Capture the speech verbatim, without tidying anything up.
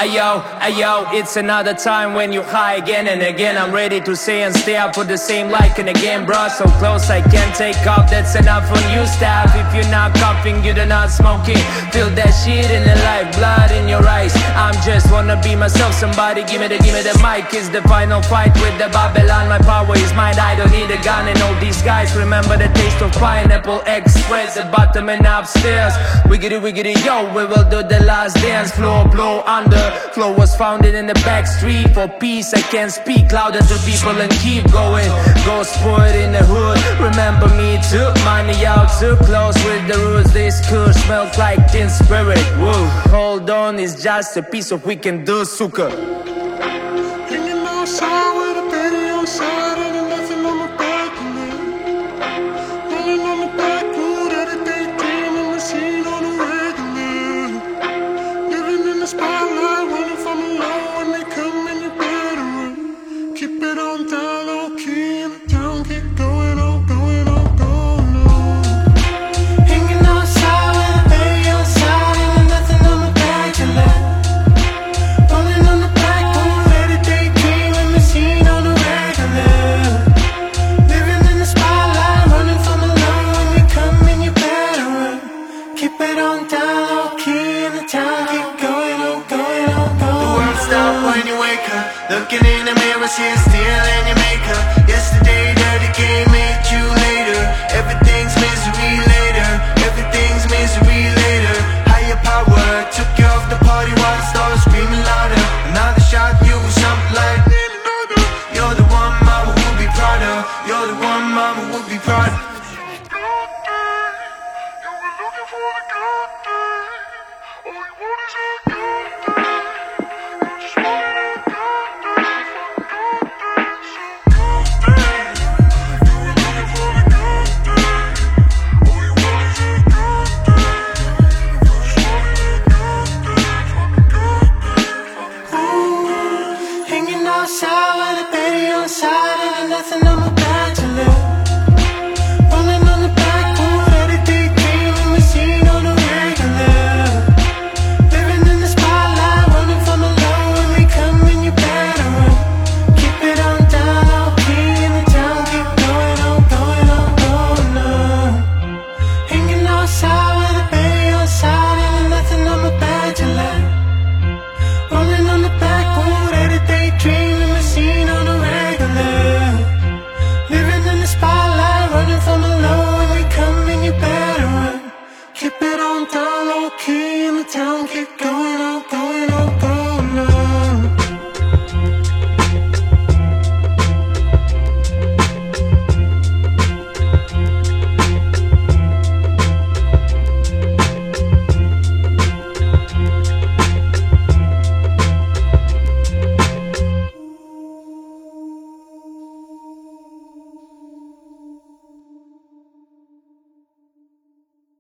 ayo, ayo. It's another time when you high again and again. I'm ready to say and stay up for the same like and again, bro. So close I can't take off, that's enough on you, staff. If you're not coughing, you're not smoking. Feel that shit in the life, blood in your eyes. I'm just wanna be myself, somebody give me the, give me the mic. It's the final fight with the Babylon. My power is mine, I don't need a gun. And all these guys remember the taste of Pineapple Express, the bottom and upstairs. Wiggity wiggity yo, we will do the last dance. Floor blow under, flow was founded in the back street. For peace I can't speak louder to people and keep going. Ghost poet in the hood, remember me, took money out too close with the roots. This cool smells like tin spirit. Whoa, hold on, it's just a piece of we can do, suka. Hanging outside with a baby on side and nothing on my back. Rolling on the back road, everything dreaming, the scene on the regular. Living in the spotlight, running from the law. When they come in, you better run. Keep it on down, low key in the town, keep going on, going on, going on. Hanging outside with a baby on side and nothing on my back to let. Rolling on the back road, everything dreaming, the scene on the regular. Living in the spotlight, running from the law. When they come in, you better run. Keep it on down, low key in the town, keep going on, going on, going on. The world stop when you wake up. Looking in the mirror, see it still in your makeup. Yesterday, dirty game, made you later. Everything's misery later. Everything's misery later. Higher power took you off the party while the stars screaming louder. Another shot, you was something like you're the one mama would be proud of. You're the one mama would be proud of. Hanging outside